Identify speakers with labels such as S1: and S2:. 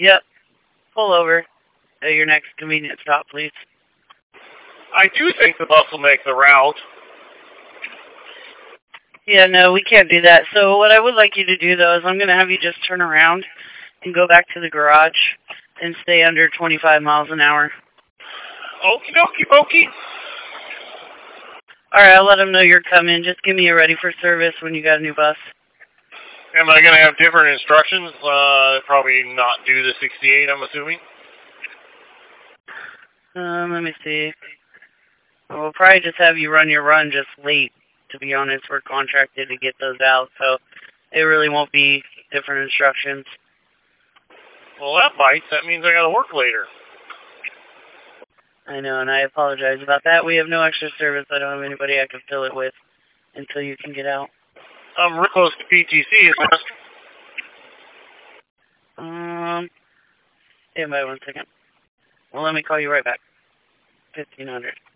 S1: Yep. Pull over at your next convenience stop, please.
S2: I do think the bus will make the route.
S1: Yeah, no, we can't do that. So what I would like you to do, though, is I'm going to have you just turn around and go back to the garage and stay under 25 miles an hour.
S2: Okie dokie pokey.
S1: All right, I'll let them know you're coming. Just give me a ready for service when you got a new bus.
S2: Am I going to have different instructions? Probably not do the 68, I'm assuming.
S1: Let me see. We'll probably just have you run your run just late. To be honest, we're contracted to get those out, so it really won't be different instructions.
S2: Well, that bites. That means I got to work later.
S1: I know, and I apologize about that. We have no extra service. I don't have anybody I can fill it with until you can get out.
S2: I'm real close to PTC, isn't it?
S1: Stand by 1 second. Well, let me call you right back. 1500.